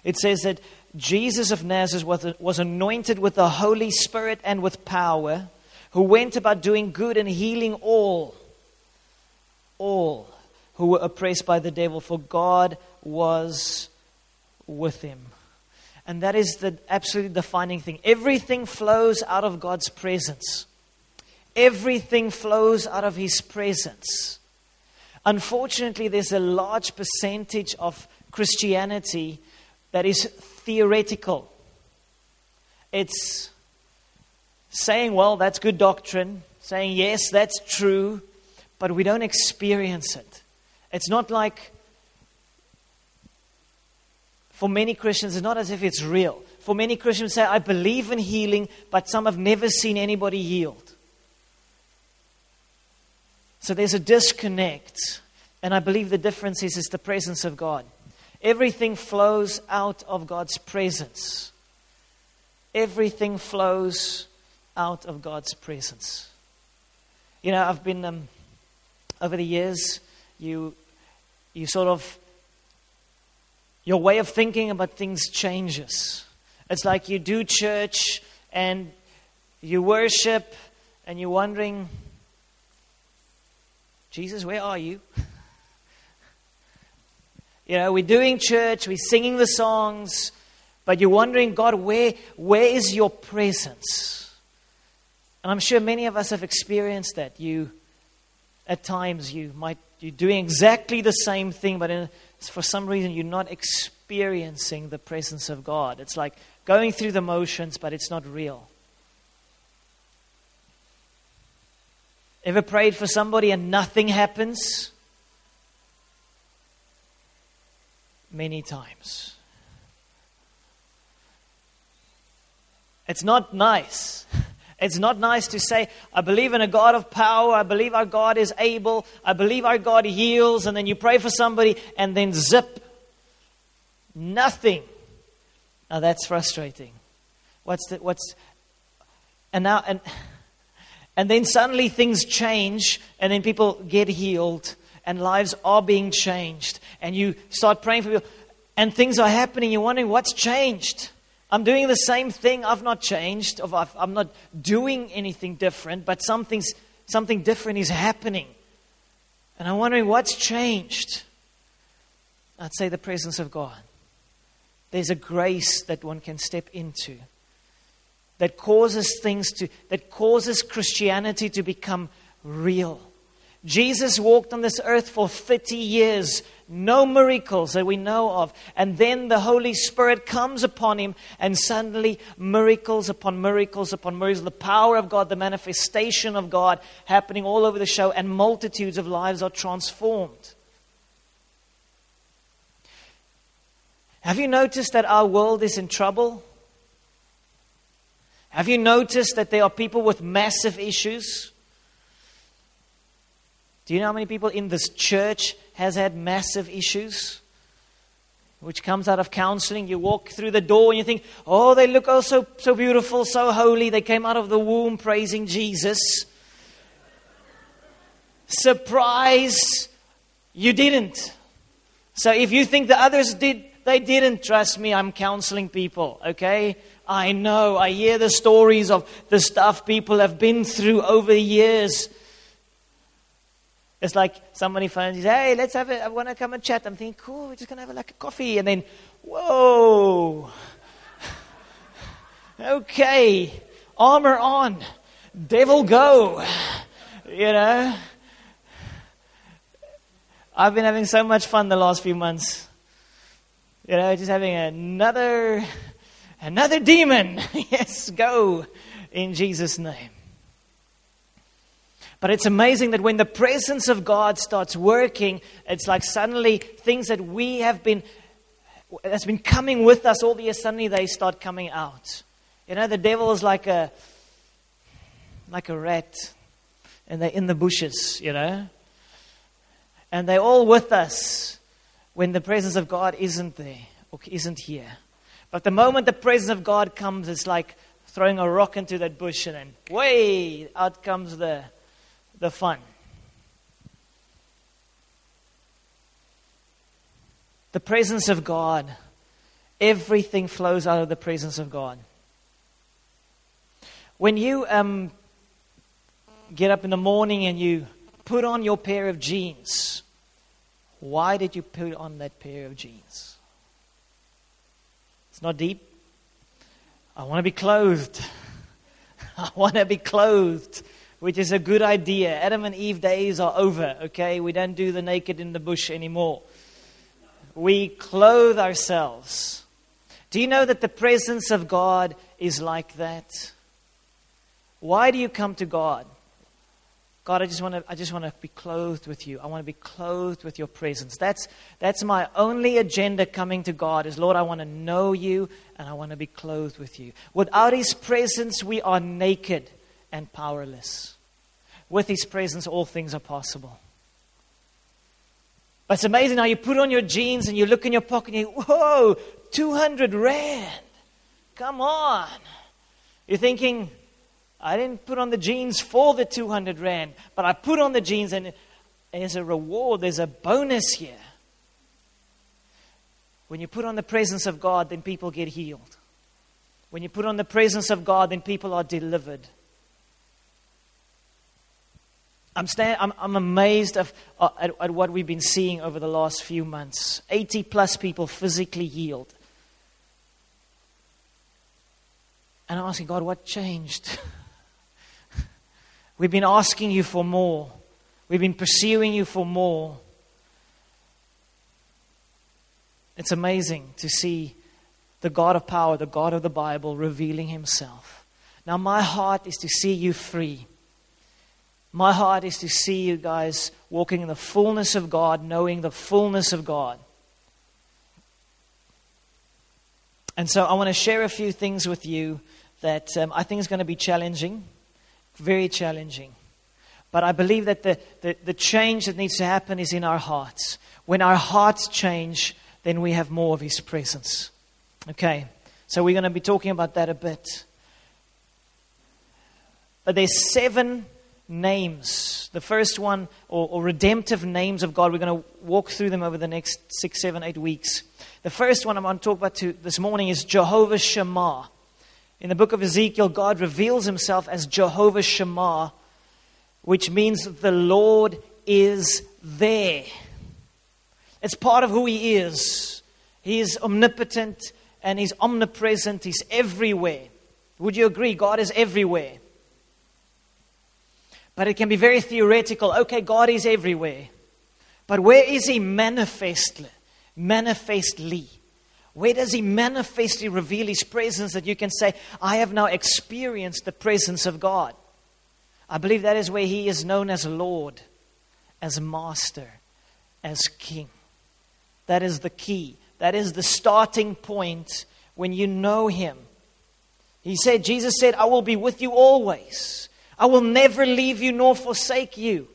It says that Jesus of Nazareth was anointed with the Holy Spirit and with power, who went about doing good and healing all who were oppressed by the devil, for God was with him. And that is the absolutely defining thing. Everything flows out of God's presence. Everything flows out of His presence. Unfortunately, there's a large percentage of Christianity that is theoretical. It's saying, well, that's good doctrine. Saying, yes, that's true. But we don't experience it. It's not like, for many Christians, it's not as if it's real. For many Christians say, I believe in healing, but some have never seen anybody healed. So there's a disconnect. And I believe the difference is the presence of God. Everything flows out of God's presence. Everything flows out of God's presence. You know, I've been, over the years, you sort of, your way of thinking about things changes. It's like you do church and you worship and you're wondering, Jesus, where are you? You know, we're doing church, we're singing the songs, but you're wondering, God, where is your presence? And I'm sure many of us have experienced that. At times, you're doing exactly the same thing, but for some reason, you're not experiencing the presence of God. It's like going through the motions, but it's not real. Ever prayed for somebody and nothing happens? Many times. It's not nice. It's not nice to say, I believe in a God of power, I believe our God is able, I believe our God heals, and then you pray for somebody and then zip. Nothing. Now that's frustrating. And then suddenly things change, and then people get healed, and lives are being changed. And you start praying for people, and things are happening. You're wondering, what's changed? I'm doing the same thing. I've not changed. I'm not doing anything different, but something different is happening. And I'm wondering, what's changed? I'd say the presence of God. There's a grace that one can step into that causes Christianity to become real. Jesus walked on this earth for 30 years, no miracles that we know of. And then the Holy Spirit comes upon him, and suddenly miracles upon miracles upon miracles. The power of God, the manifestation of God happening all over the show, and multitudes of lives are transformed. Have you noticed that our world is in trouble? Have you noticed that there are people with massive issues? Do you know how many people in this church has had massive issues? Which comes out of counseling. You walk through the door and you think, oh, they look so beautiful, so holy. They came out of the womb praising Jesus. Surprise, you didn't. So if you think the others did, they didn't. Trust me, I'm counseling people, okay? I know, I hear the stories of the stuff people have been through over the years. It's like somebody phones and says, hey, I want to come and chat. I'm thinking, cool, we're just going to have a coffee. And then, whoa. Okay, armor on. Devil go. You know. I've been having so much fun the last few months. You know, just having another demon. Yes, go in Jesus' name. But it's amazing that when the presence of God starts working, it's like suddenly things that that's been coming with us all the years, suddenly they start coming out. You know, the devil is like a rat, and they're in the bushes, you know. And they're all with us when the presence of God isn't there or isn't here. But the moment the presence of God comes, it's like throwing a rock into that bush, and then way out comes the fun. The presence of God, Everything flows out of the presence of God. When you get up in the morning and you put on your pair of jeans, why did you put on that pair of jeans? It's not deep. I want to be clothed. I want to be clothed, which is a good idea. Adam and Eve days are over, okay? We don't do the naked in the bush anymore. We clothe ourselves. Do you know that the presence of God is like that? Why do you come to God? God, I just want to be clothed with you. I want to be clothed with your presence. That's my only agenda coming to God is, Lord, I want to know you and I want to be clothed with you. Without His presence, we are naked and powerless. With His presence, all things are possible. But it's amazing how you put on your jeans and you look in your pocket and you, whoa, 200 rand. Come on. You're thinking, I didn't put on the jeans for the 200 rand, but I put on the jeans and there's a reward, there's a bonus here. When you put on the presence of God, then people get healed. When you put on the presence of God, then people are delivered. I'm amazed at what we've been seeing over the last few months. 80 plus people physically healed. And I'm asking God, what changed? We've been asking you for more. We've been pursuing you for more. It's amazing to see the God of power, the God of the Bible, revealing Himself. Now, my heart is to see you free. My heart is to see you guys walking in the fullness of God, knowing the fullness of God. And so I want to share a few things with you that I think is going to be challenging. Very challenging. But I believe that the change that needs to happen is in our hearts. When our hearts change, then we have more of His presence. Okay, so we're going to be talking about that a bit. But there's 7 names. The first one, or redemptive names of God. We're going to walk through them over the next 6, 7, 8 weeks. The first one I'm going to talk about this morning is Jehovah Shammah. In the book of Ezekiel, God reveals Himself as Jehovah Shammah, which means the Lord is there. It's part of who He is. He is omnipotent and He's omnipresent. He's everywhere. Would you agree? God is everywhere. But it can be very theoretical. Okay, God is everywhere. But where is He manifestly? Where does He manifestly reveal His presence that you can say, I have now experienced the presence of God? I believe that is where He is known as Lord, as Master, as King. That is the key. That is the starting point when you know Him. Jesus said, I will be with you always. I will never leave you nor forsake you.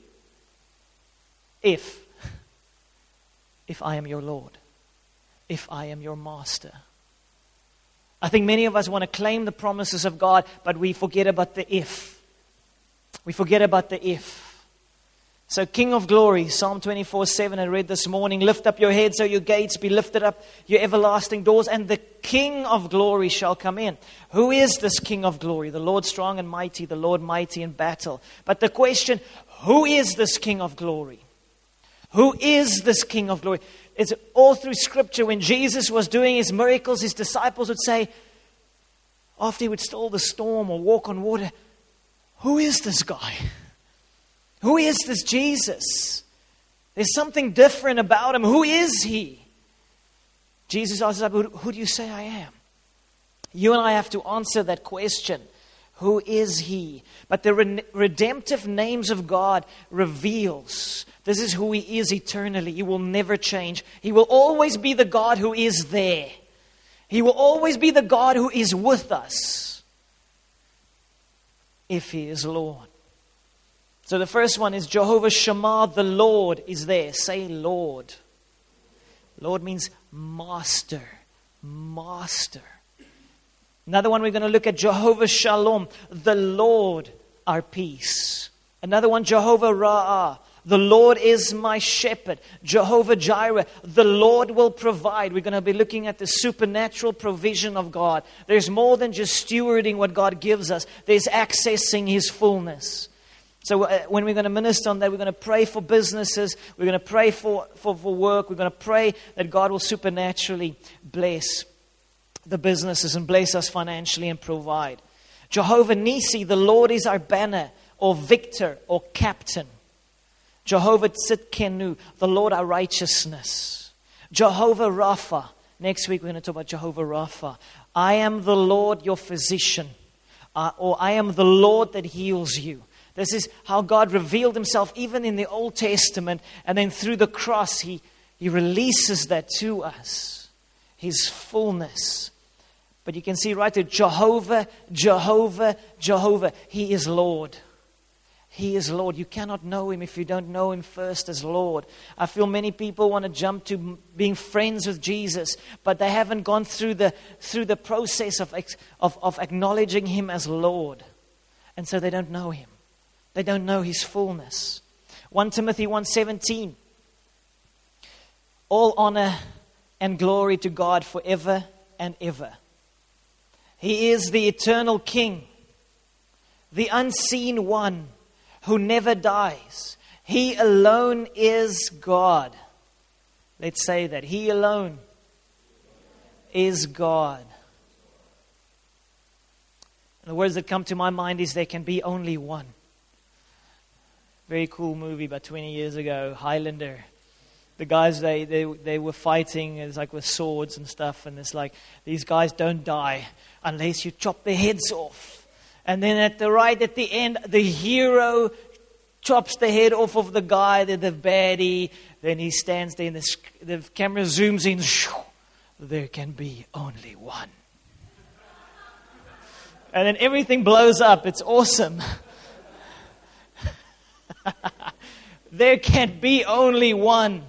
If I am your Lord. If I am your Master. I think many of us want to claim the promises of God, but we forget about the if. We forget about the if. So King of Glory, Psalm 24:7 I read this morning, lift up your heads, O your gates, be lifted up, your everlasting doors, and the King of Glory shall come in. Who is this King of Glory? The Lord strong and mighty, the Lord mighty in battle. But the question, who is this King of Glory? Who is this King of Glory? It's all through Scripture. When Jesus was doing His miracles, His disciples would say, after He would still the storm or walk on water, who is this guy? Who is this Jesus? There's something different about Him. Who is He? Jesus asked us, who do you say I am? You and I have to answer that question. Who is He? But the redemptive names of God reveals this is who He is eternally. He will never change. He will always be the God who is there. He will always be the God who is with us. If He is Lord. So the first one is Jehovah Shammah, the Lord is there. Say Lord. Lord means master. Master. Another one we're going to look at, Jehovah Shalom, the Lord, our peace. Another one, Jehovah Ra'ah, The Lord is my shepherd. Jehovah Jireh. The Lord will provide. We're going to be looking at the supernatural provision of God. There's more than just stewarding what God gives us. There's accessing His fullness. So when we're going to minister on that, we're going to pray for businesses. We're going to pray for work. We're going to pray that God will supernaturally bless the businesses and bless us financially and provide. Jehovah Nisi, the Lord is our banner, or victor, or captain. Jehovah Tzidkenu, the Lord our righteousness. Jehovah Rapha. Next week we're going to talk about Jehovah Rapha. I am the Lord your physician. Or I am the Lord that heals you. This is how God revealed Himself even in the Old Testament. And then through the cross He releases that to us. His fullness. But you can see right there, Jehovah, Jehovah, Jehovah. He is Lord. He is Lord. You cannot know Him if you don't know Him first as Lord. I feel many people want to jump to being friends with Jesus, but they haven't gone through the process of acknowledging Him as Lord. And so they don't know Him. They don't know His fullness. 1 Timothy 1:17. All honor and glory to God forever and ever. He is the eternal King, the unseen one who never dies. He alone is God. Let's say that. He alone is God. And the words that come to my mind is there can be only one. Very cool movie about 20 years ago, Highlander. The guys, they were fighting, it's like with swords and stuff, and it's like, these guys don't die unless you chop their heads off. And then at the end, the hero chops the head off of the guy, the baddie. Then he stands there and the camera zooms in. There can be only one. And then everything blows up. It's awesome. There can be only one.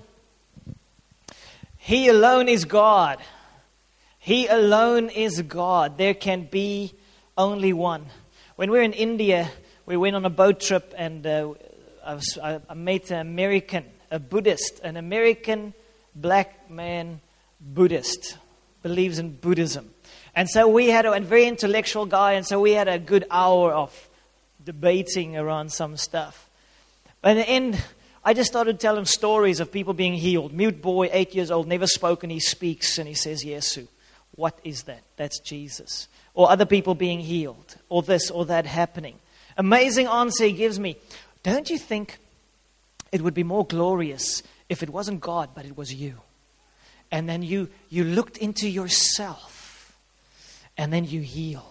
He alone is God. He alone is God. There can be only one. When we were in India, we went on a boat trip, and I met an American, a Buddhist, an American black man Buddhist, believes in Buddhism. And so we had a very intellectual guy, and so we had a good hour of debating around some stuff. But in the end, I just started telling him stories of people being healed. Mute boy, 8 years old, never spoken, he speaks, and he says, Yesu. What is that? That's Jesus. Or other people being healed, or this or that happening. Amazing answer he gives me. Don't you think it would be more glorious if it wasn't God, but it was you? And then you looked into yourself, and then you healed.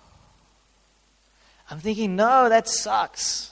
I'm thinking, no, that sucks.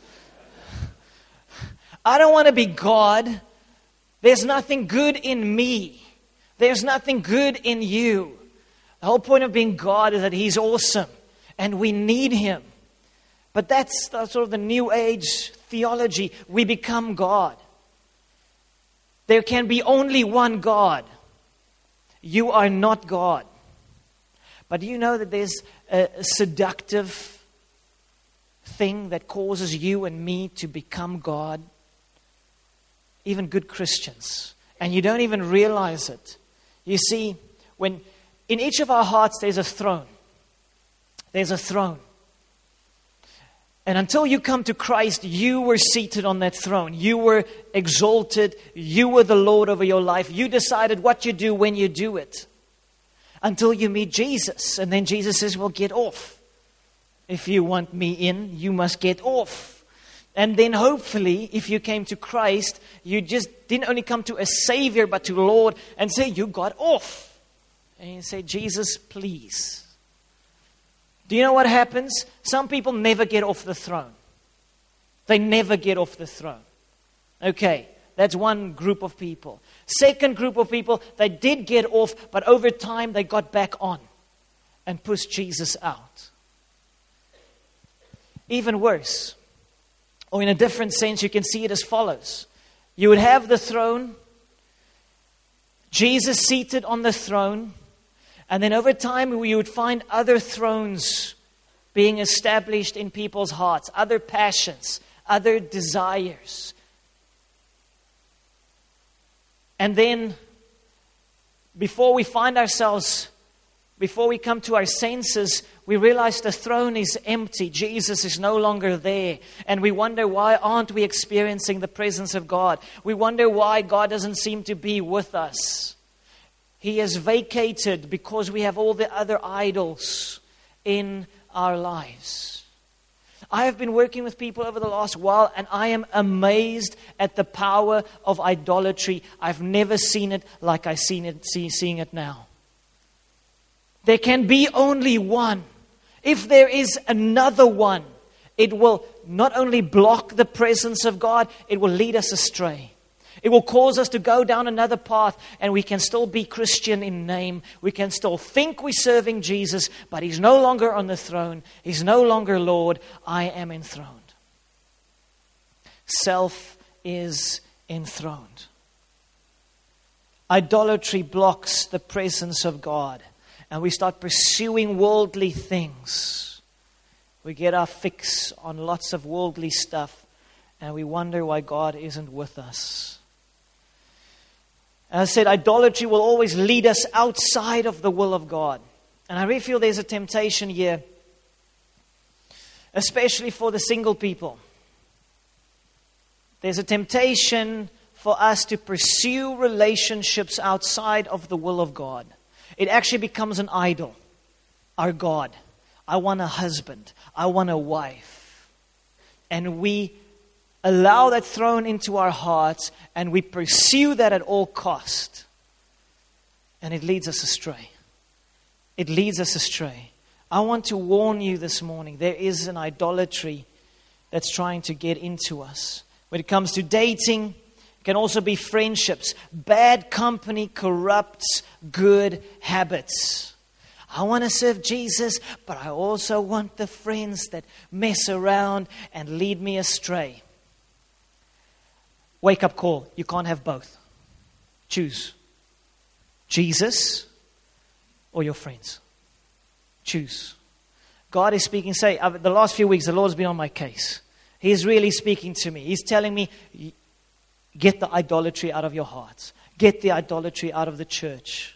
I don't want to be God. There's nothing good in me. There's nothing good in you. The whole point of being God is that He's awesome and we need Him. But that's sort of the New Age theology. We become God. There can be only one God. You are not God. But do you know that there's a seductive thing that causes you and me to become God? Even good Christians. And you don't even realize it. You see, when in each of our hearts there's a throne. There's a throne. And until you come to Christ, you were seated on that throne. You were exalted. You were the Lord over your life. You decided what you do when you do it. Until you meet Jesus. And then Jesus says, well, get off. If you want me in, you must get off. And then hopefully, if you came to Christ, you just didn't only come to a Savior, but to Lord, and say, you got off. And you say, Jesus, please. Do you know what happens? Some people never get off the throne. They never get off the throne. Okay, that's one group of people. Second group of people, they did get off, but over time they got back on and pushed Jesus out. Even worse. Or in a different sense, you can see it as follows. You would have the throne, Jesus seated on the throne, and then over time you would find other thrones being established in people's hearts, other passions, other desires, And then, before we come to our senses, we realize the throne is empty. Jesus is no longer there. And we wonder, why aren't we experiencing the presence of God? We wonder why God doesn't seem to be with us. He has vacated because we have all the other idols in our lives. I have been working with people over the last while, and I am amazed at the power of idolatry. I've never seen it like I seeing it now. There can be only one. If there is another one, it will not only block the presence of God, it will lead us astray. It will cause us to go down another path, and we can still be Christian in name. We can still think we're serving Jesus, but He's no longer on the throne. He's no longer Lord. I am enthroned. Self is enthroned. Idolatry blocks the presence of God, and we start pursuing worldly things. We get our fix on lots of worldly stuff, and we wonder why God isn't with us. As I said, idolatry will always lead us outside of the will of God. And I really feel there's a temptation here, especially for the single people. There's a temptation for us to pursue relationships outside of the will of God. It actually becomes an idol, our God. I want a husband. I want a wife. And we allow that thrown into our hearts, and we pursue that at all cost. And it leads us astray. It leads us astray. I want to warn you this morning, there is an idolatry that's trying to get into us. When it comes to dating, it can also be friendships. Bad company corrupts good habits. I want to serve Jesus, but I also want the friends that mess around and lead me astray. Wake up call. You can't have both. Choose. Jesus or your friends. Choose. God is speaking. The last few weeks, the Lord's been on my case. He's really speaking to me. He's telling me, get the idolatry out of your hearts. Get the idolatry out of the church.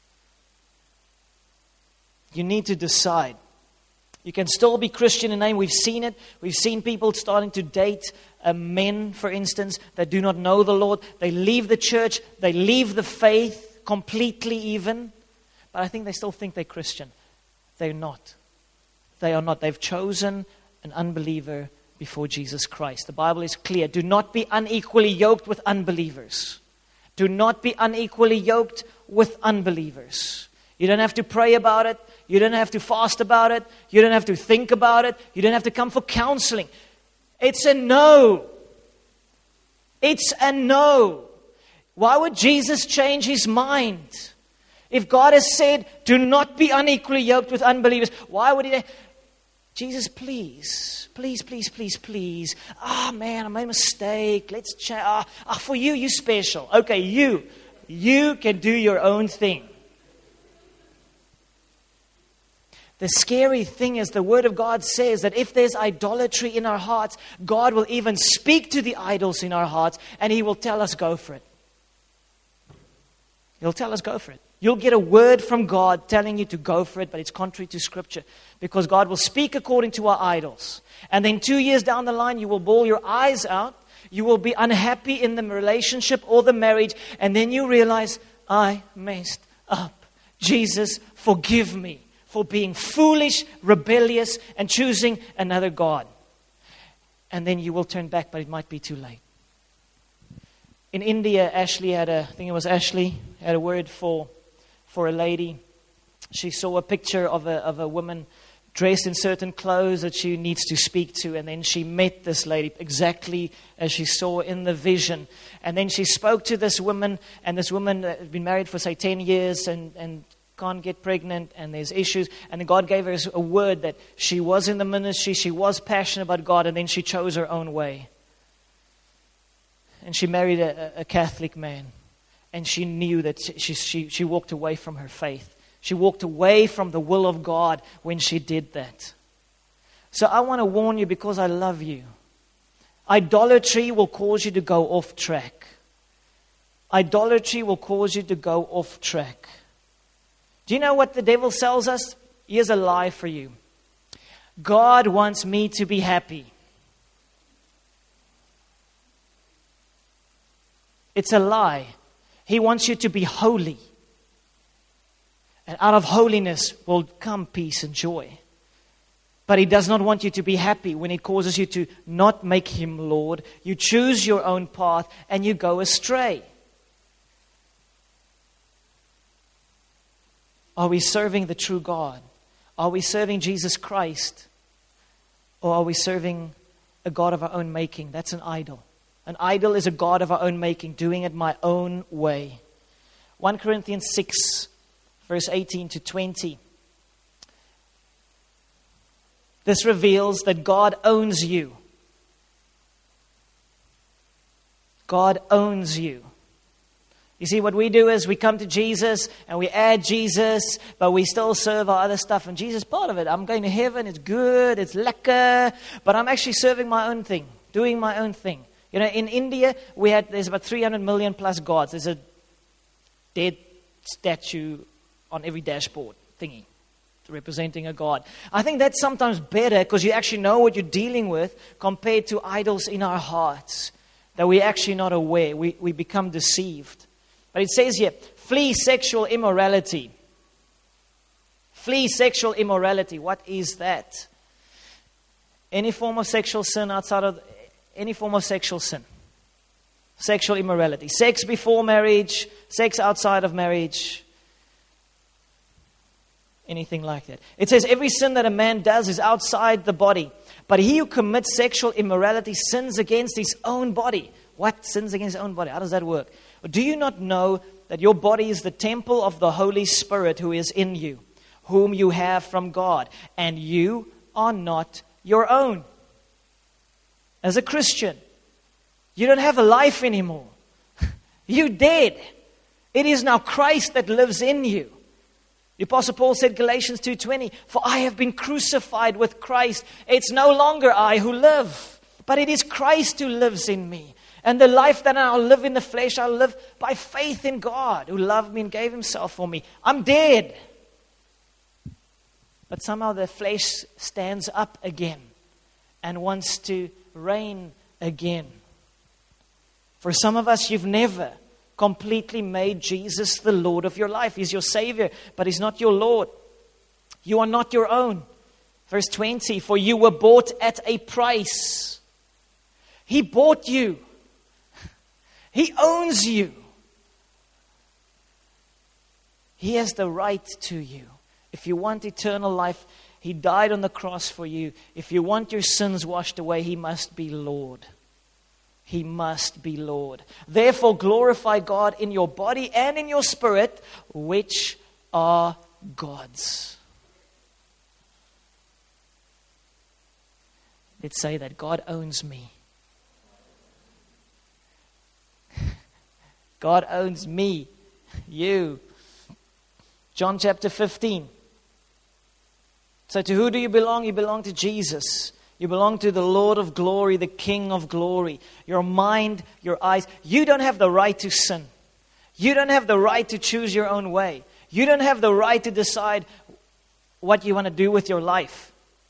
You need to decide. You can still be Christian in name. We've seen it. We've seen people starting to date men, for instance, that do not know the Lord. They leave the church. They leave the faith completely even. But I think they still think they're Christian. They're not. They are not. They've chosen an unbeliever before Jesus Christ. The Bible is clear. Do not be unequally yoked with unbelievers. Do not be unequally yoked with unbelievers. You don't have to pray about it. You don't have to fast about it. You don't have to think about it. You don't have to come for counseling. It's a no. It's a no. Why would Jesus change His mind? If God has said, do not be unequally yoked with unbelievers, why would He? Jesus, please. Man, I made a mistake. Let's chat. For you, you're special. Okay, you can do your own thing. The scary thing is the Word of God says that if there's idolatry in our hearts, God will even speak to the idols in our hearts, and He will tell us, go for it. He'll tell us, go for it. You'll get a word from God telling you to go for it, but it's contrary to Scripture, because God will speak according to our idols. And then 2 years down the line, you will bawl your eyes out. You will be unhappy in the relationship or the marriage, and then you realize, I messed up. Jesus, forgive me for being foolish, rebellious, and choosing another God. And then you will turn back, but it might be too late. In India, Ashley had a word for a lady. She saw a picture of a woman dressed in certain clothes that she needs to speak to. And then she met this lady exactly as she saw in the vision. And then she spoke to this woman, and this woman had been married for, say, 10 years and can't get pregnant, and there's issues. And then God gave her a word that she was in the ministry, she was passionate about God, and then she chose her own way. And she married a Catholic man. And she knew that she walked away from her faith. She walked away from the will of God when she did that. So I want to warn you, because I love you. Idolatry will cause you to go off track. Idolatry will cause you to go off track. Do you know what the devil sells us? Here's a lie for you. God wants me to be happy. It's a lie. He wants you to be holy. And out of holiness will come peace and joy. But He does not want you to be happy when He causes you to not make Him Lord. You choose your own path and you go astray. Are we serving the true God? Are we serving Jesus Christ? Or are we serving a God of our own making? That's an idol. An idol is a God of our own making, doing it my own way. 1 Corinthians 6, verse 18 to 20. This reveals that God owns you. God owns you. You see, what we do is we come to Jesus and we add Jesus, but we still serve our other stuff. And Jesus is part of it. I'm going to heaven, it's good, it's lekker, but I'm actually serving my own thing, doing my own thing. You know, in India, there's about 300 million plus gods. There's a dead statue on every dashboard thingy representing a god. I think that's sometimes better because you actually know what you're dealing with compared to idols in our hearts that we're actually not aware. We become deceived. But it says here, flee sexual immorality. Flee sexual immorality. What is that? Any form of sexual sin outside of any form of sexual sin. Sexual immorality. Sex before marriage, sex outside of marriage. Anything like that. It says every sin that a man does is outside the body. But he who commits sexual immorality sins against his own body. What? Sins against his own body. How does that work? Do you not know that your body is the temple of the Holy Spirit who is in you, whom you have from God, and you are not your own? As a Christian, you don't have a life anymore. You're dead. It is now Christ that lives in you. The Apostle Paul said, Galatians 2:20, for I have been crucified with Christ. It's no longer I who live, but it is Christ who lives in me. And the life that I'll live in the flesh, I'll live by faith in God who loved me and gave Himself for me. I'm dead. But somehow the flesh stands up again and wants to reign again. For some of us, you've never completely made Jesus the Lord of your life. He's your Savior, but He's not your Lord. You are not your own. Verse 20, for you were bought at a price. He bought you. He owns you. He has the right to you. If you want eternal life, He died on the cross for you. If you want your sins washed away, He must be Lord. He must be Lord. Therefore, glorify God in your body and in your spirit, which are God's. Let's say that God owns me. God owns me, you. John chapter 15. So to who do you belong? You belong to Jesus. You belong to the Lord of glory, the King of glory. Your mind, your eyes. You don't have the right to sin. You don't have the right to choose your own way. You don't have the right to decide what you want to do with your life.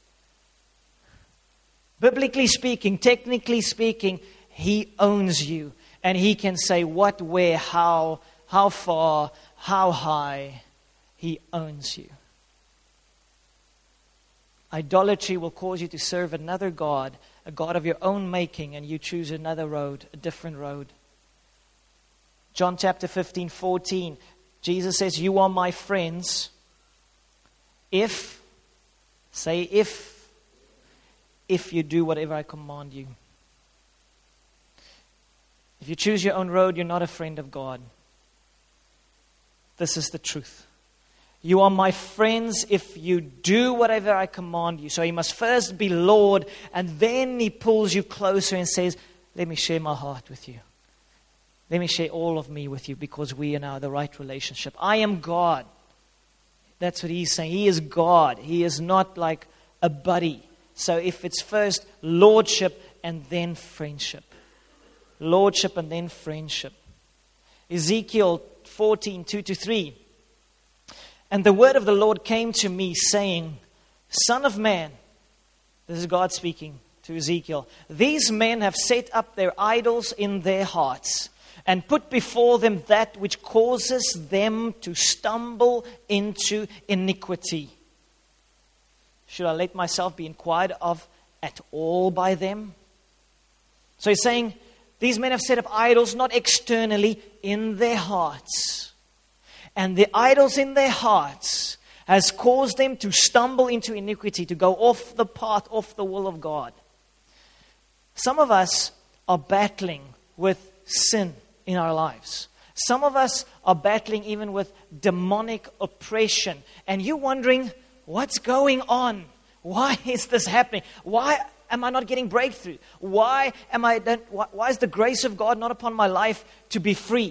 Biblically speaking, technically speaking, He owns you. And He can say what, where, how far, how high. He owns you. Idolatry will cause you to serve another God, a God of your own making, and you choose another road, a different road. John chapter 15:14, Jesus says, you are my friends if you do whatever I command you. If you choose your own road, you're not a friend of God. This is the truth. You are my friends if you do whatever I command you. So He must first be Lord, and then He pulls you closer and says, let me share my heart with you. Let me share all of me with you because we are now the right relationship. I am God. That's what He's saying. He is God. He is not like a buddy. So if it's first lordship and then friendship. Lordship and then friendship. Ezekiel 14, 2-3. And the word of the Lord came to me, saying, Son of man, this is God speaking to Ezekiel, these men have set up their idols in their hearts, and put before them that which causes them to stumble into iniquity. Should I let myself be inquired of at all by them? So he's saying, these men have set up idols not externally, in their hearts. And the idols in their hearts has caused them to stumble into iniquity, to go off the path, off the will of God. Some of us are battling with sin in our lives. Some of us are battling even with demonic oppression. And you're wondering, what's going on? Why is this happening? Why am I not getting breakthrough? Why is the grace of God not upon my life to be free?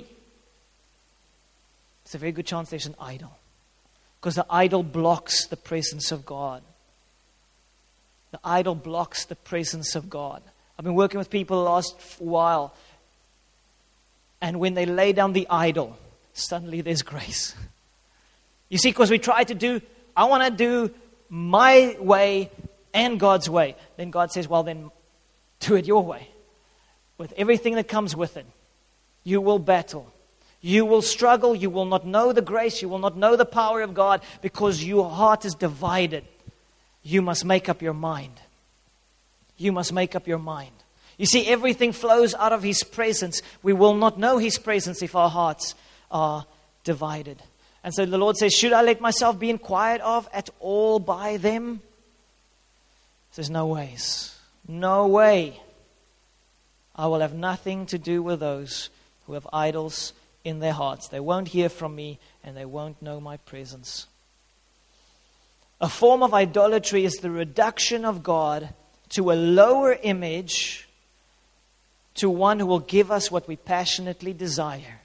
It's a very good chance there's an idol. Because the idol blocks the presence of God. The idol blocks the presence of God. I've been working with people the last while. And when they lay down the idol, suddenly there's grace. You see, because we try to do, I want to do my way and God's way. Then God says, well, then do it your way. With everything that comes with it. You will battle. You will struggle. You will not know the grace. You will not know the power of God because your heart is divided. You must make up your mind. You must make up your mind. You see, everything flows out of His presence. We will not know His presence if our hearts are divided. And so the Lord says, should I let myself be inquired of at all by them? He says, no ways. No way. I will have nothing to do with those who have idols in their hearts. They won't hear from me and they won't know my presence. A form of idolatry is the reduction of God to a lower image, to one who will give us what we passionately desire.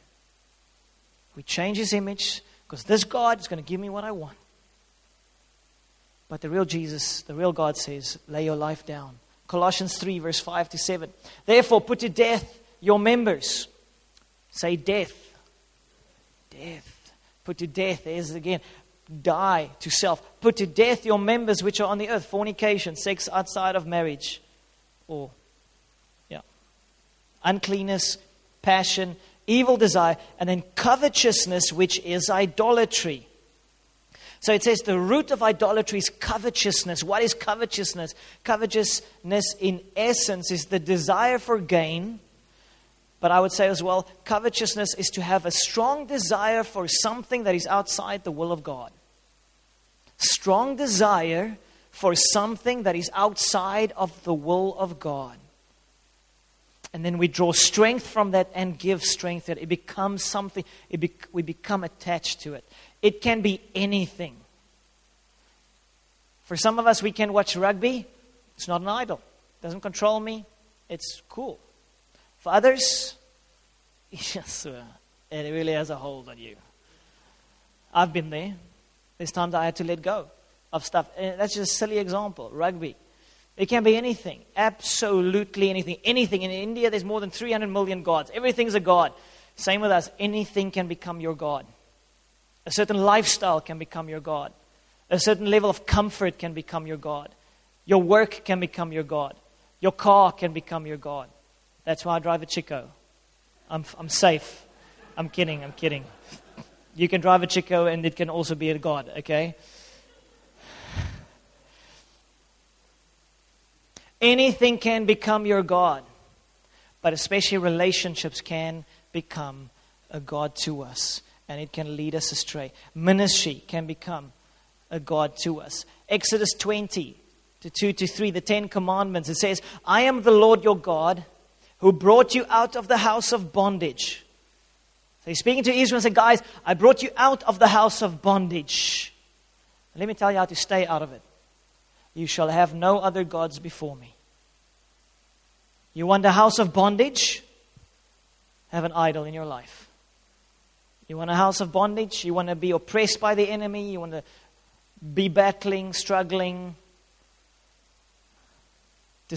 We change His image because this God is going to give me what I want. But the real Jesus, the real God says, lay your life down. Colossians 3 verse 5-7. Therefore put to death your members. Say death. Death. Put to death. There's it again. Die to self. Put to death your members which are on the earth. Fornication, sex outside of marriage. Or uncleanness, passion, evil desire, and then covetousness, which is idolatry. So it says the root of idolatry is covetousness. What is covetousness? Covetousness in essence is the desire for gain. But I would say as well, covetousness is to have a strong desire for something that is outside the will of God. Strong desire for something that is outside of the will of God. And then we draw strength from that and give strength that it becomes something, we become attached to it. It can be anything. For some of us, we can watch rugby. It's not an idol. It doesn't control me. It's cool. For others, yes, it really has a hold on you. I've been there. There's times I had to let go of stuff. And that's just a silly example. Rugby. It can be anything. Absolutely anything. Anything. In India, there's more than 300 million gods. Everything's a god. Same with us. Anything can become your god. A certain lifestyle can become your god. A certain level of comfort can become your god. Your work can become your god. Your car can become your god. That's why I drive a Chico. I'm safe. I'm kidding. You can drive a Chico and it can also be a god, okay? Anything can become your God, but especially relationships can become a God to us, and it can lead us astray. Ministry can become a God to us. Exodus 20, 2-3, the 10 Commandments, it says, I am the Lord your God who brought you out of the house of bondage. So he's speaking to Israel and said, guys, I brought you out of the house of bondage. Let me tell you how to stay out of it. You shall have no other gods before me. You want a house of bondage? Have an idol in your life. You want a house of bondage? You want to be oppressed by the enemy? You want to be battling, struggling,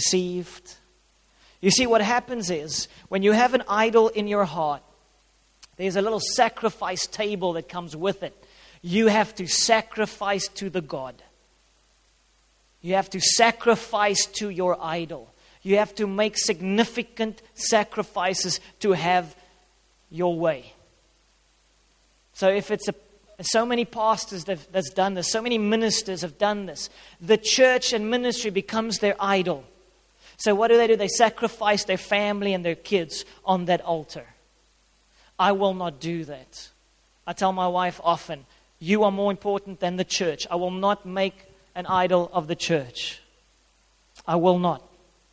deceived? You see, what happens is, when you have an idol in your heart, There's a little sacrifice table that comes with it. You have to sacrifice to the God. You have to sacrifice to your idol. You have to make significant sacrifices to have your way. So if it's so many pastors that's done this, so many ministers have done this, the church and ministry becomes their idol. So what do? They sacrifice their family and their kids on that altar. I will not do that. I tell my wife often, you are more important than the church. I will not make an idol of the church. I will not.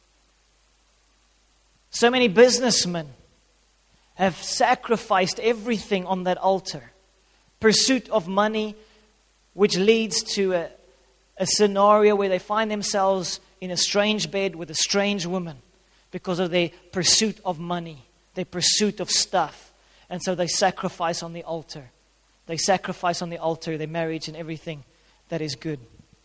So many businessmen have sacrificed everything on that altar. Pursuit of money, which leads to a scenario where they find themselves in a strange bed with a strange woman because of their pursuit of money, their pursuit of stuff. And so they sacrifice on the altar. They sacrifice on the altar their marriage and everything that is good.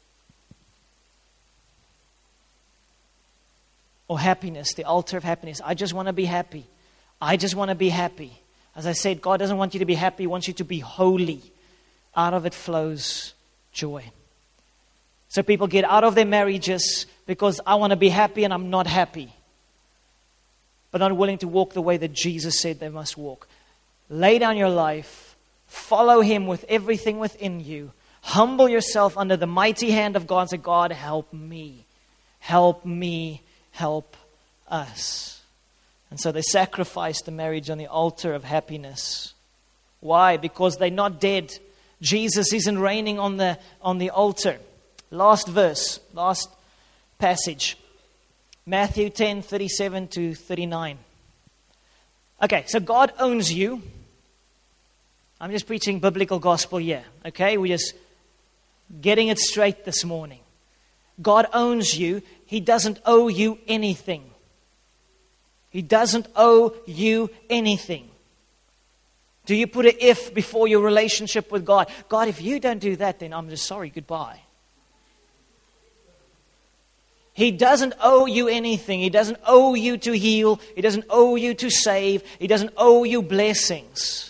Or happiness, the altar of happiness. I just want to be happy. I just want to be happy. As I said, God doesn't want you to be happy. He wants you to be holy. Out of it flows joy. So people get out of their marriages because I want to be happy and I'm not happy. But not willing to walk the way that Jesus said they must walk. Lay down your life. Follow Him with everything within you. Humble yourself under the mighty hand of God and say, God, help me. Help me. Help us. And so they sacrifice the marriage on the altar of happiness. Why? Because they're not dead. Jesus isn't reigning on the altar. Last verse, last passage. Matthew 10:37 to 39. Okay, so God owns you. I'm just preaching biblical gospel here. Okay, we're just getting it straight this morning. God owns you. He doesn't owe you anything. He doesn't owe you anything. Do you put an if before your relationship with God? God, if you don't do that, then I'm just sorry, goodbye. He doesn't owe you anything. He doesn't owe you to heal. He doesn't owe you to save. He doesn't owe you blessings.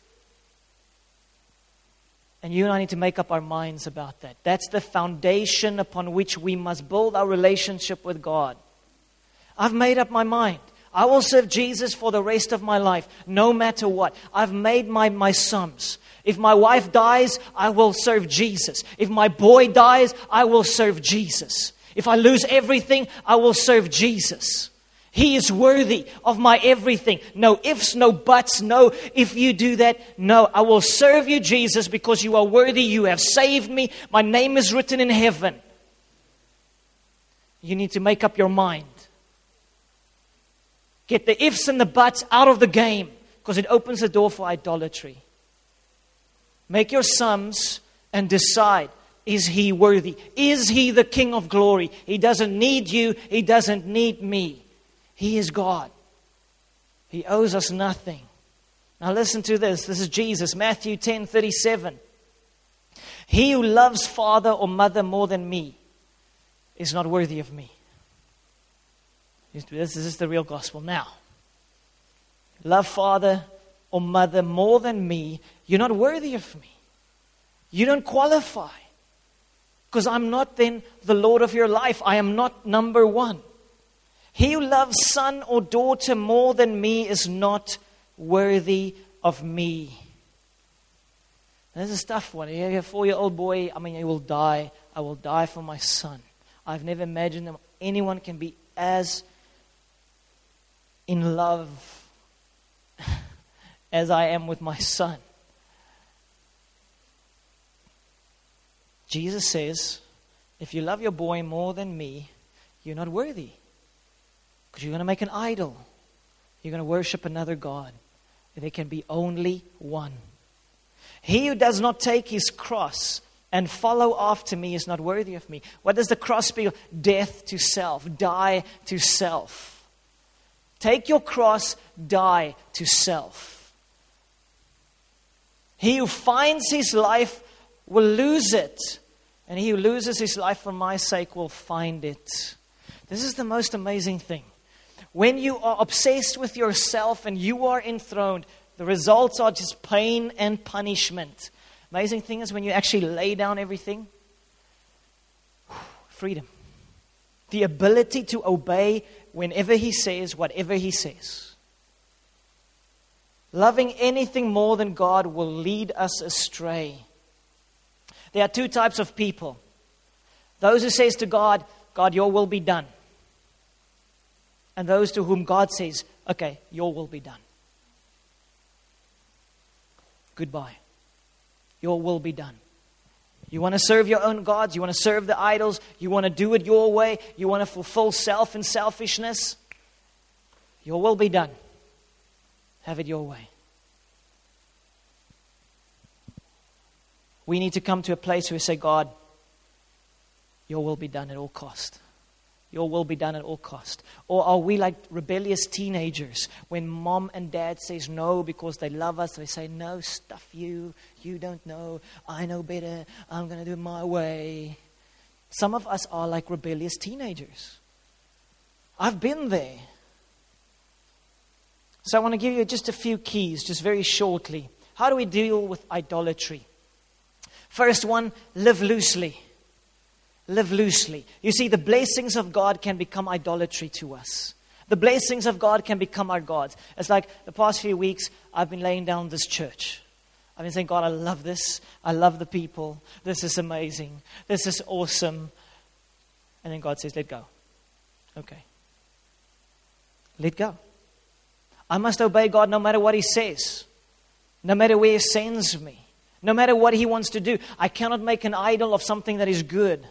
And you and I need to make up our minds about that. That's the foundation upon which we must build our relationship with God. I've made up my mind. I will serve Jesus for the rest of my life, no matter what. I've made my sums. If my wife dies, I will serve Jesus. If my boy dies, I will serve Jesus. If I lose everything, I will serve Jesus. He is worthy of my everything. No ifs, no buts, no if you do that. No, I will serve you, Jesus, because you are worthy. You have saved me. My name is written in heaven. You need to make up your mind. Get the ifs and the buts out of the game because it opens the door for idolatry. Make your sums and decide, is He worthy? Is He the King of glory? He doesn't need you. He doesn't need me. He is God. He owes us nothing. Now listen to this. This is Jesus, Matthew 10:37. He who loves father or mother more than me is not worthy of me. This is the real gospel now. Love father or mother more than me, you're not worthy of me. You don't qualify. Because I'm not then the Lord of your life. I am not number one. He who loves son or daughter more than me is not worthy of me. This is a tough one. You have a 4-year-old boy, he will die. I will die for my son. I've never imagined that anyone can be as in love as I am with my son. Jesus says, if you love your boy more than me, you're not worthy. Because you're going to make an idol. You're going to worship another God. There can be only one. He who does not take his cross and follow after me is not worthy of me. What does the cross speak? Death to self. Die to self. Take your cross, die to self. He who finds his life will lose it. And he who loses his life for my sake will find it. This is the most amazing thing. When you are obsessed with yourself and you are enthroned, The results are just pain and punishment. Amazing thing is when you actually lay down everything, freedom. The ability to obey whenever He says, whatever He says. Loving anything more than God will lead us astray. There are two types of people. Those who says to God, God, your will be done. And those to whom God says, okay, your will be done. Goodbye. Your will be done. You want to serve your own gods? You want to serve the idols? You want to do it your way? You want to fulfill self and selfishness? Your will be done. Have it your way. We need to come to a place where we say, God, your will be done at all cost. Your will be done at all cost. Or are we like rebellious teenagers when mom and dad says no because they love us? They say, no, stuff you. You don't know. I know better. I'm going to do it my way. Some of us are like rebellious teenagers. I've been there. So I want to give you just a few keys, just very shortly. How do we deal with idolatry? First one, live loosely. Live loosely. You see, the blessings of God can become idolatry to us. The blessings of God can become our gods. It's like the past few weeks, I've been laying down this church. I've been saying, God, I love this. I love the people. This is amazing. This is awesome. And then God says, let go. Okay. Let go. I must obey God no matter what He says. No matter where He sends me. No matter what He wants to do. I cannot make an idol of something that is good.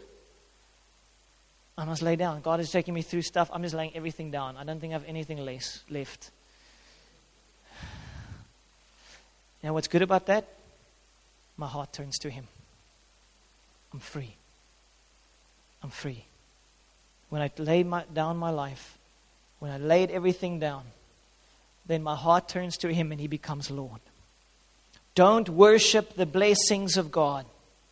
I must lay down. God is taking me through stuff. I'm just laying everything down. I don't think I have anything left. Now what's good about that? My heart turns to Him. I'm free. I'm free. When I lay down my life, when I laid everything down, then my heart turns to Him and He becomes Lord. Don't worship the blessings of God.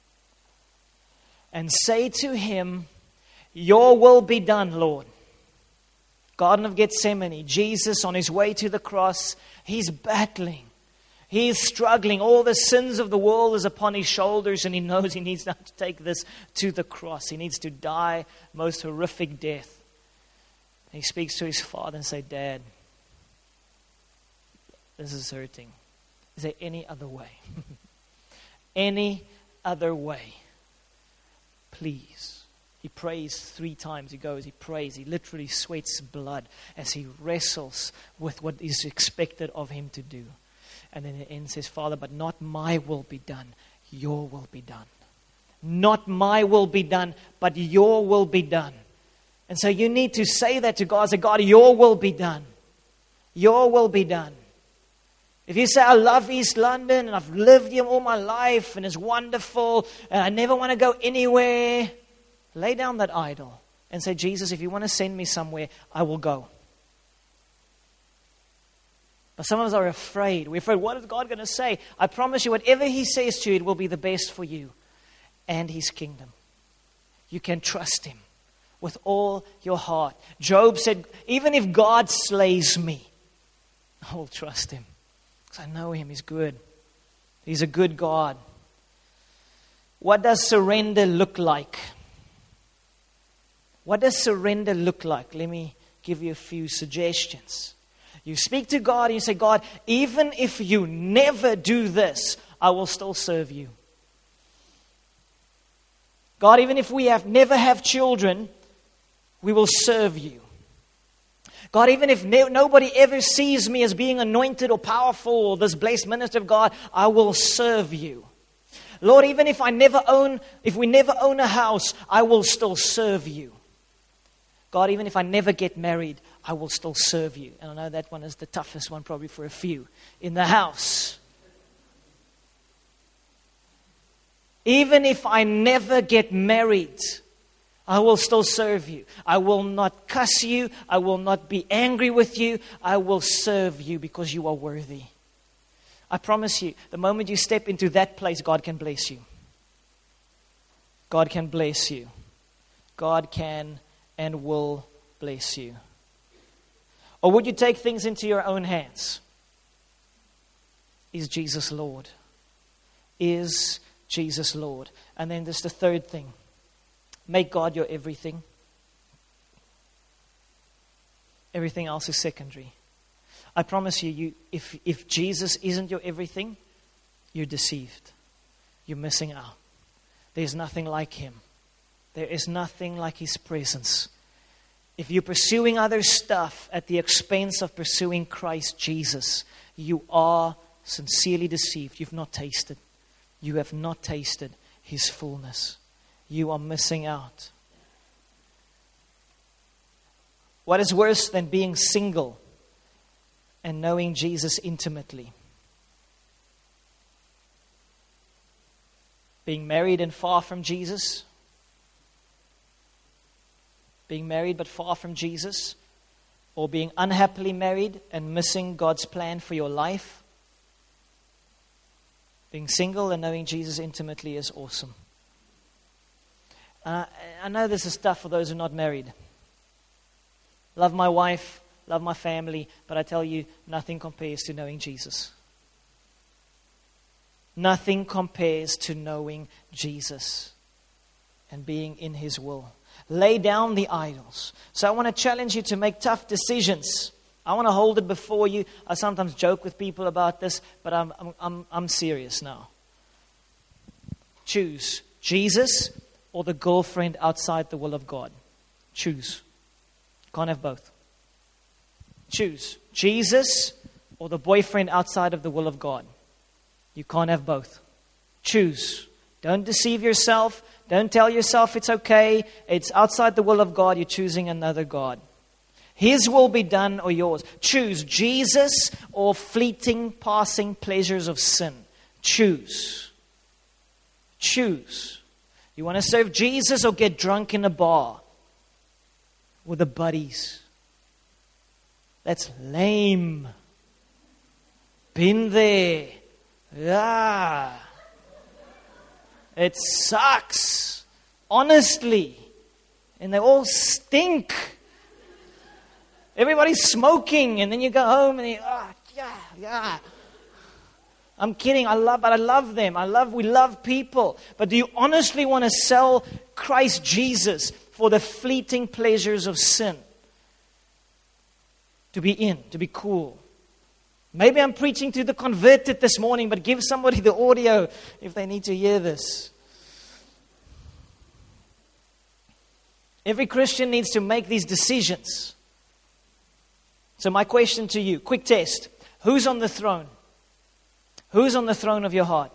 And say to Him, your will be done, Lord. Garden of Gethsemane, Jesus on His way to the cross, He's battling. He's struggling. All the sins of the world is upon His shoulders, and He knows He needs now to take this to the cross. He needs to die most horrific death. He speaks to His Father and says, Dad, this is hurting. Is there any other way? Any other way? Please. He prays 3 times. He prays. He literally sweats blood as he wrestles with what is expected of him to do. And then the end says, Father, but not my will be done. Your will be done. Not my will be done, but your will be done. And so you need to say that to God. Say, God, your will be done. Your will be done. If you say, I love East London and I've lived here all my life and it's wonderful and I never want to go anywhere, lay down that idol and say, Jesus, if you want to send me somewhere, I will go. But some of us are afraid. We're afraid, what is God going to say? I promise you, whatever He says to you, it will be the best for you and His kingdom. You can trust Him with all your heart. Job said, even if God slays me, I will trust Him. Because I know Him, He's good. He's a good God. What does surrender look like? What does surrender look like? Let me give you a few suggestions. You speak to God and you say, God, even if you never do this, I will still serve you. God, even if we never have children, we will serve you. God, even if nobody ever sees me as being anointed or powerful or this blessed minister of God, I will serve you. Lord, even if we never own a house, I will still serve you. God, even if I never get married, I will still serve you. And I know that one is the toughest one probably for a few in the house. Even if I never get married, I will still serve you. I will not cuss you. I will not be angry with you. I will serve you because you are worthy. I promise you, the moment you step into that place, God can bless you. God can bless you. God can and will bless you. Or would you take things into your own hands? Is Jesus Lord? Is Jesus Lord? And then there's the third thing. Make God your everything. Everything else is secondary. I promise you, if Jesus isn't your everything, you're deceived. You're missing out. There's nothing like Him. There is nothing like His presence. If you're pursuing other stuff at the expense of pursuing Christ Jesus, you are sincerely deceived. You've not tasted. You have not tasted His fullness. You are missing out. What is worse than being single and knowing Jesus intimately? Being married and far from Jesus? Being married but far from Jesus? Or being unhappily married and missing God's plan for your life? Being single and knowing Jesus intimately is awesome. I know this is tough for those who are not married. Love my wife, love my family, but I tell you, nothing compares to knowing Jesus. Nothing compares to knowing Jesus and being in His will. Lay down the idols. So I want to challenge you to make tough decisions. I want to hold it before you. I sometimes joke with people about this, but I'm serious now. Choose Jesus or the girlfriend outside the will of God. Choose. Can't have both. Choose Jesus or the boyfriend outside of the will of God. You can't have both. Choose. Don't deceive yourself. Don't tell yourself it's okay. It's outside the will of God. You're choosing another God. His will be done or yours. Choose Jesus or fleeting, passing pleasures of sin. Choose. Choose. You want to serve Jesus or get drunk in a bar with the buddies? That's lame. Been there. Yeah. It sucks. Honestly. And they all stink. Everybody's smoking, and then you go home and yeah. I'm kidding. I love them. We love people. But do you honestly want to sell Christ Jesus for the fleeting pleasures of sin? To be in, to be cool. Maybe I'm preaching to the converted this morning, but give somebody the audio if they need to hear this. Every Christian needs to make these decisions. So my question to you, quick test. Who's on the throne? Who's on the throne of your heart?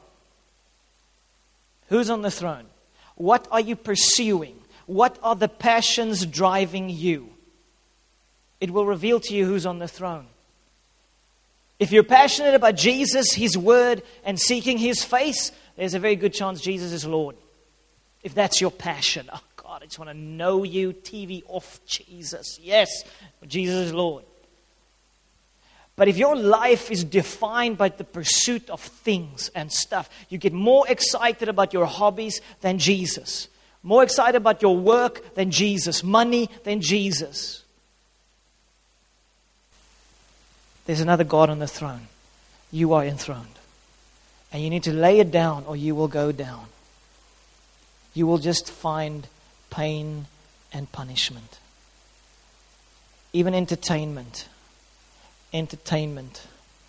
Who's on the throne? What are you pursuing? What are the passions driving you? It will reveal to you who's on the throne. If you're passionate about Jesus, His Word, and seeking His face, there's a very good chance Jesus is Lord. If that's your passion. Oh God, I just want to know you. TV off, Jesus. Yes, Jesus is Lord. But if your life is defined by the pursuit of things and stuff, you get more excited about your hobbies than Jesus. More excited about your work than Jesus. Money than Jesus. There's another God on the throne. You are enthroned. And you need to lay it down or you will go down. You will just find pain and punishment. Even entertainment. Entertainment.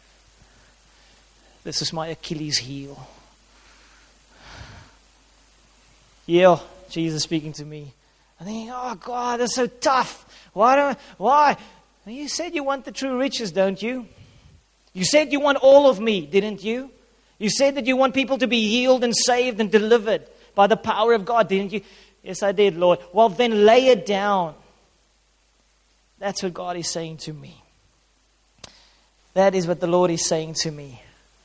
This is my Achilles heel. Yeah, Jesus speaking to me. I think, oh God, that's so tough. Why? You said you want the true riches, don't you? You said you want all of me, didn't you? You said that you want people to be healed and saved and delivered by the power of God, didn't you? Yes, I did, Lord. Well, then lay it down. That's what God is saying to me. That is what the Lord is saying to me.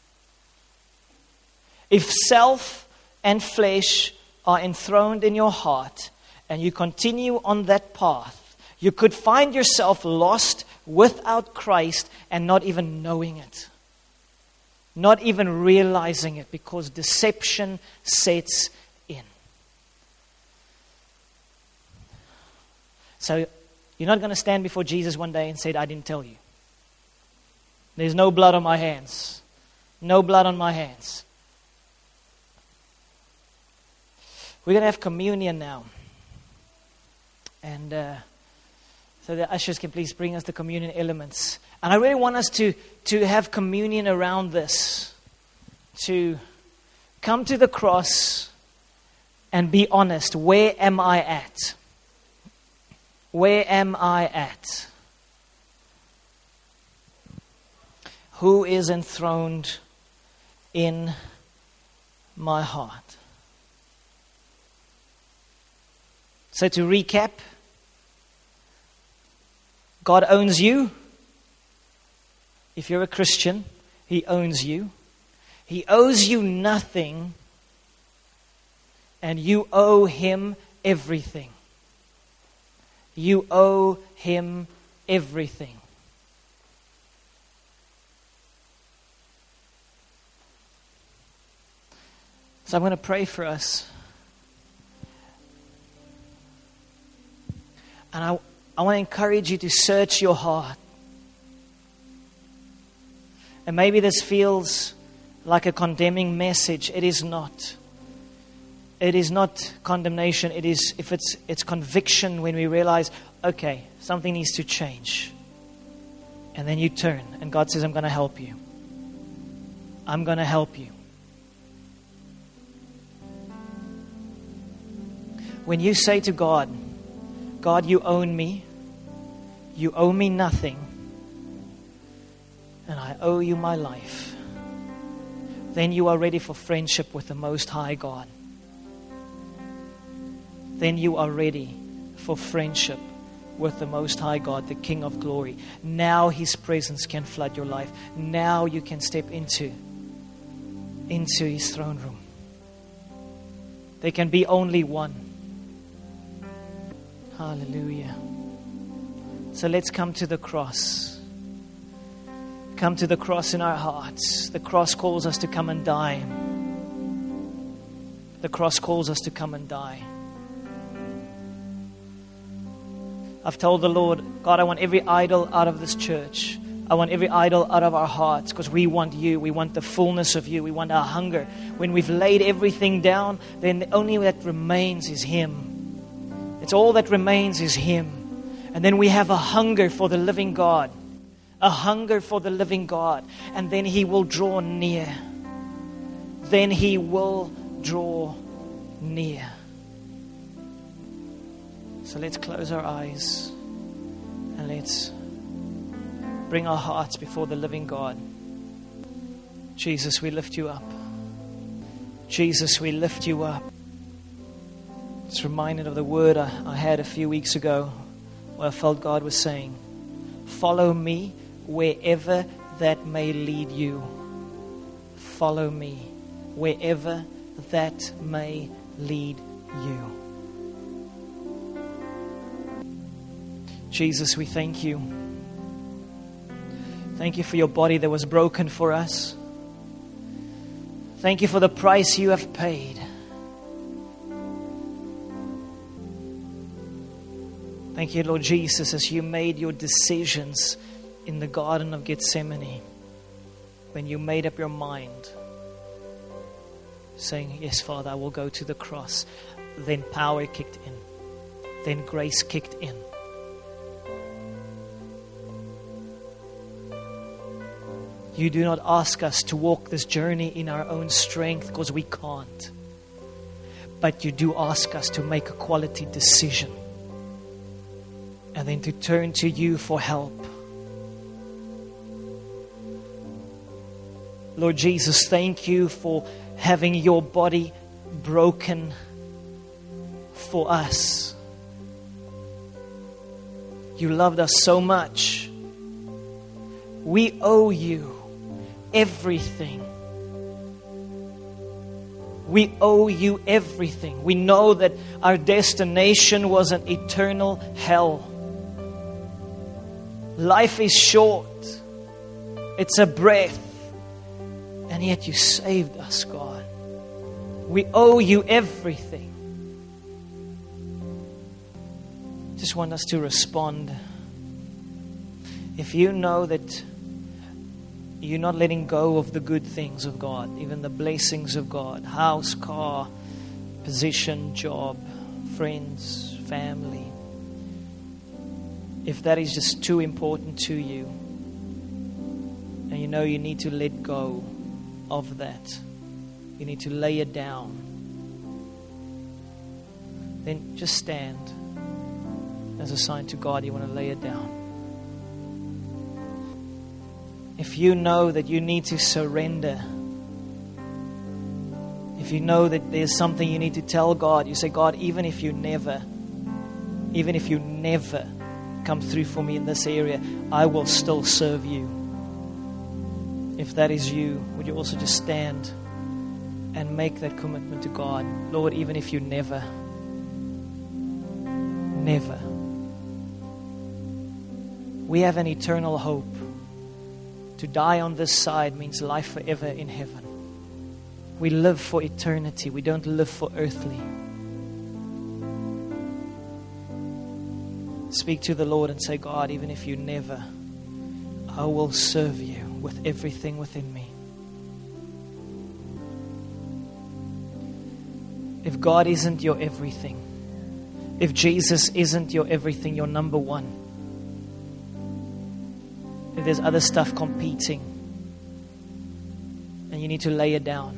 If self and flesh are enthroned in your heart and you continue on that path, you could find yourself lost without Christ and not even knowing it. Not even realizing it because deception sets in. So you're not going to stand before Jesus one day and say, I didn't tell you. There's no blood on my hands. No blood on my hands. We're going to have communion now. And so the ushers can please bring us the communion elements. And I really want us to have communion around this. To come to the cross and be honest. Where am I at? Where am I at? Who is enthroned in my heart? So to recap, God owns you. If you're a Christian, He owns you. He owes you nothing, and you owe Him everything. You owe Him everything. So I'm going to pray for us. And I want to encourage you to search your heart. And maybe this feels like a condemning message. It is not. It is not condemnation. It is, if it's conviction when we realize, okay, something needs to change. And then you turn and God says, I'm going to help you. I'm going to help you. When you say to God, God, you own me. You owe me nothing. And I owe you my life. Then you are ready for friendship with the Most High God. Then you are ready for friendship with the Most High God, the King of Glory. Now His presence can flood your life. Now you can step into His throne room. There can be only one. Hallelujah. So let's come to the cross. Come to the cross in our hearts. The cross calls us to come and die. The cross calls us to come and die. I've told the Lord, God, I want every idol out of this church. I want every idol out of our hearts because we want you. We want the fullness of you. We want our hunger. When we've laid everything down, then the only that remains is Him. It's all that remains is Him. And then we have a hunger for the living God. A hunger for the living God. And then He will draw near. Then He will draw near. So let's close our eyes. And let's bring our hearts before the living God. Jesus, we lift you up. Jesus, we lift you up. It's reminded of the word I had a few weeks ago where I felt God was saying, follow me wherever that may lead you. Follow me wherever that may lead you. Jesus, we thank you. Thank you for your body that was broken for us. Thank you for the price you have paid. Thank you, Lord Jesus, as you made your decisions in the Garden of Gethsemane, when you made up your mind, saying, yes, Father, I will go to the cross. Then power kicked in. Then grace kicked in. You do not ask us to walk this journey in our own strength because we can't. But you do ask us to make a quality decision. And then to turn to you for help. Lord Jesus, thank you for having your body broken for us. You loved us so much. We owe you everything. We owe you everything. We know that our destination was an eternal hell. Life is short. It's a breath. And yet you saved us, God. We owe you everything. Just want us to respond. If you know that You're not letting go of the good things of God, even the blessings of God. House, car, position, job, friends, family. If that is just too important to you, and you know you need to let go of that, you need to lay it down, then just stand as a sign to God you want to lay it down. If you know that you need to surrender, if you know that there's something you need to tell God, you say, God, even if you never come through for me in this area, I will still serve you. If that is you, would you also just stand and make that commitment to God? Lord, even if you never. We have an eternal hope. To die on this side means life forever in heaven. We live for eternity. We don't live for earthly. Speak to the Lord and say, God, even if you never, I will serve you with everything within me. If God isn't your everything, if Jesus isn't your everything, your number one, if there's other stuff competing and you need to lay it down,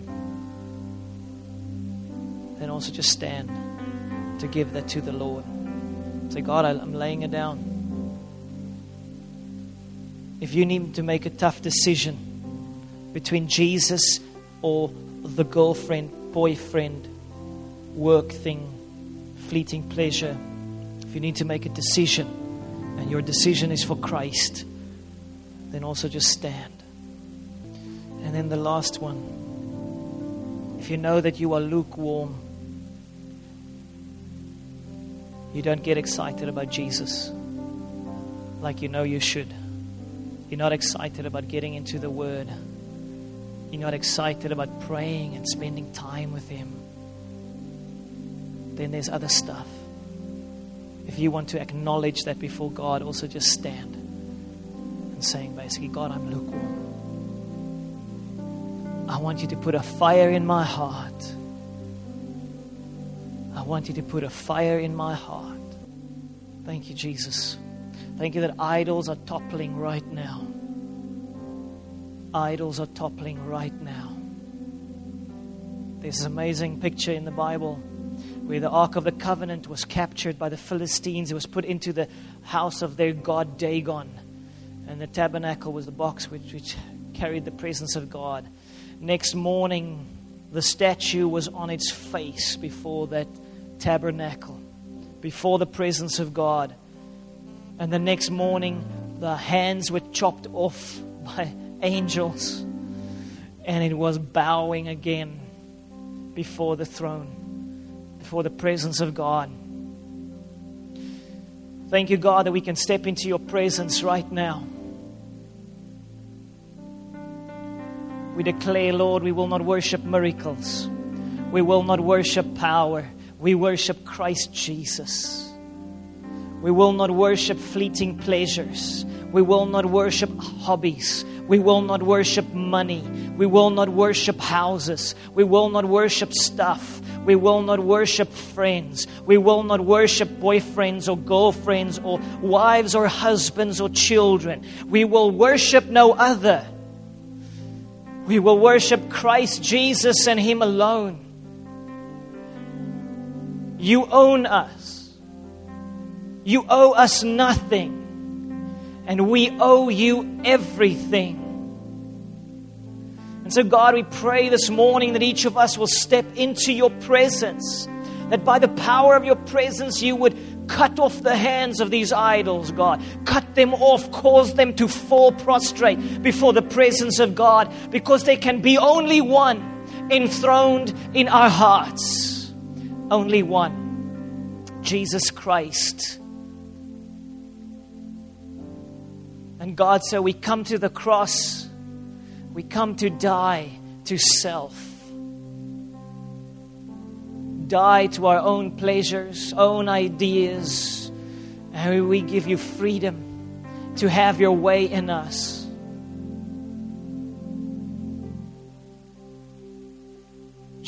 then also just stand to give that to the Lord. Say, God, I'm laying it down. If you need to make a tough decision between Jesus or the girlfriend, boyfriend, work thing, fleeting pleasure, if you need to make a decision and your decision is for Christ, then also just stand. And then the last one, if you know that you are lukewarm, you don't get excited about Jesus like you know you should. You're not excited about getting into the Word. You're not excited about praying and spending time with Him. Then there's other stuff. If you want to acknowledge that before God, also just stand and saying basically, God, I'm lukewarm. I want you to put a fire in my heart. I want you to put a fire in my heart. Thank you, Jesus. Thank you that idols are toppling right now. Idols are toppling right now. There's this amazing picture in the Bible where the Ark of the Covenant was captured by the Philistines. It was put into the house of their god Dagon. And the tabernacle was the box which carried the presence of God. Next morning, the statue was on its face before that tabernacle, before the presence of God. And the next morning, the hands were chopped off by angels, and it was bowing again before the throne, before the presence of God. Thank you, God, that we can step into your presence right now. We declare, Lord, we will not worship miracles. We will not worship power. We worship Christ Jesus. We will not worship fleeting pleasures. We will not worship hobbies. We will not worship money. We will not worship houses. We will not worship stuff. We will not worship friends. We will not worship boyfriends or girlfriends or wives or husbands or children. We will worship no other. We will worship Christ Jesus and Him alone. You own us. You owe us nothing, and we owe you everything. And so, God, we pray this morning that each of us will step into your presence, that by the power of your presence you would cut off the hands of these idols, God. Cut them off, cause them to fall prostrate before the presence of God, because there can be only one enthroned in our hearts. Only one, Jesus Christ. And God, so we come to the cross. We come to die to self. Die to our own pleasures, own ideas. And we give you freedom to have your way in us.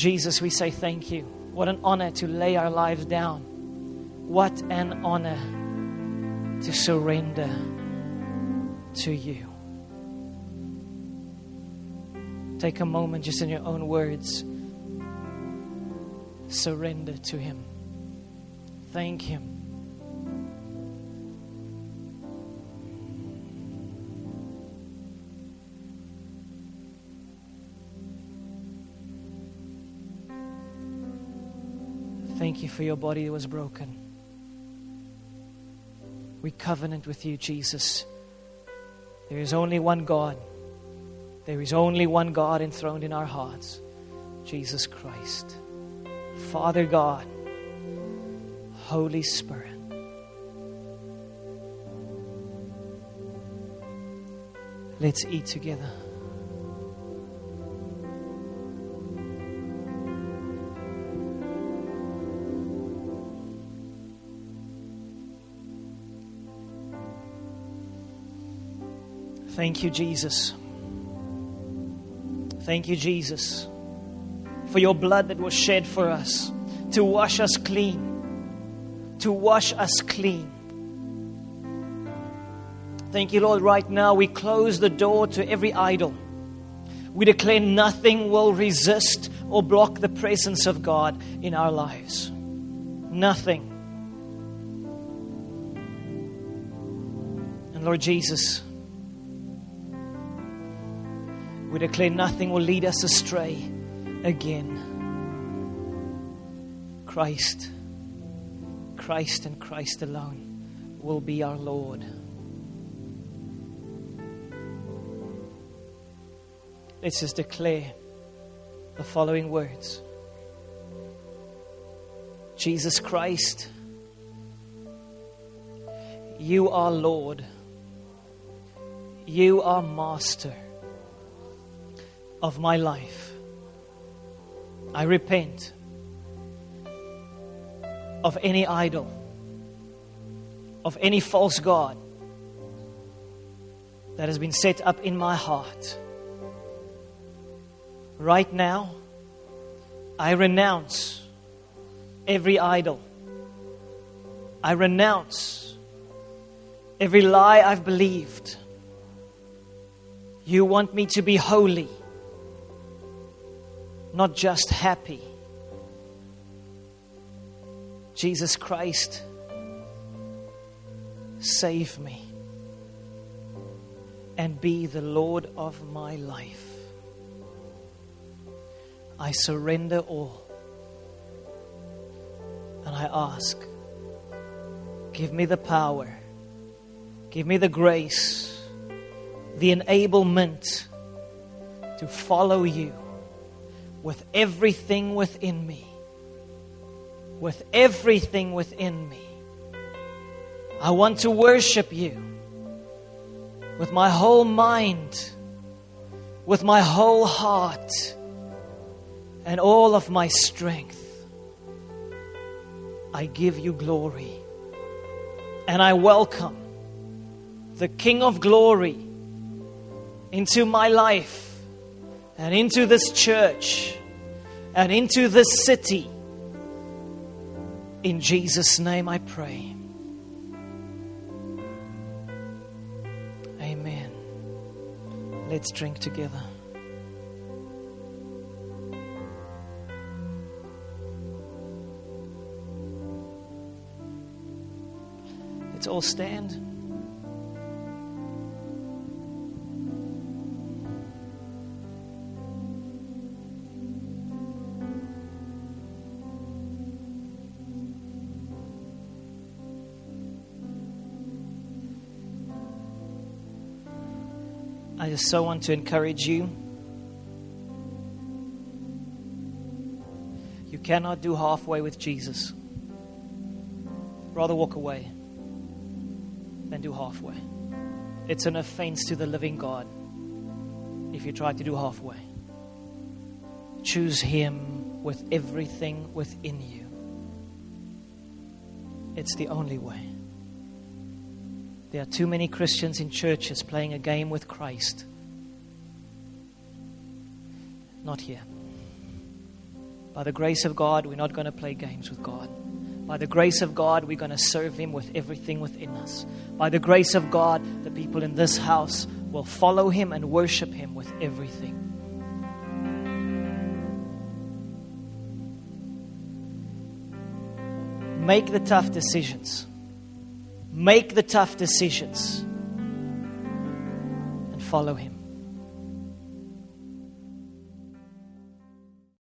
Jesus, we say thank you. What an honor to lay our lives down. What an honor to surrender to you. Take a moment just in your own words. Surrender to Him. Thank Him. Thank you for your body that was broken. We covenant with you, Jesus. There is only one God. There is only one God enthroned in our hearts, Jesus Christ. Father God, Holy Spirit. Let's eat together. Thank you, Jesus. Thank you, Jesus, for your blood that was shed for us to wash us clean. To wash us clean. Thank you, Lord. Right now, we close the door to every idol. We declare nothing will resist or block the presence of God in our lives. Nothing. And Lord Jesus, we declare nothing will lead us astray again. Christ and Christ alone will be our Lord. Let's just declare the following words. Jesus Christ, you are Lord. You are Master of my life. I repent of any idol, of any false god that has been set up in my heart. Right now, I renounce every idol. I renounce every lie I've believed. You want me to be holy, not just happy. Jesus Christ, save me and be the Lord of my life. I surrender all. And I ask, give me the power, give me the grace, the enablement to follow you with everything within me. With everything within me. I want to worship you with my whole mind, with my whole heart, and all of my strength. I give you glory. And I welcome the King of Glory into my life and into this church and into this city. In Jesus' name I pray. Amen. Let's drink together. Let's all stand. I just so want to encourage you. You cannot do halfway with Jesus. Rather walk away than do halfway. It's an offense to the living God if you try to do halfway. Choose Him with everything within you. It's the only way. There are too many Christians in churches playing a game with Christ. Not here. By the grace of God, we're not going to play games with God. By the grace of God, we're going to serve Him with everything within us. By the grace of God, the people in this house will follow Him and worship Him with everything. Make the tough decisions. Make the tough decisions and follow Him.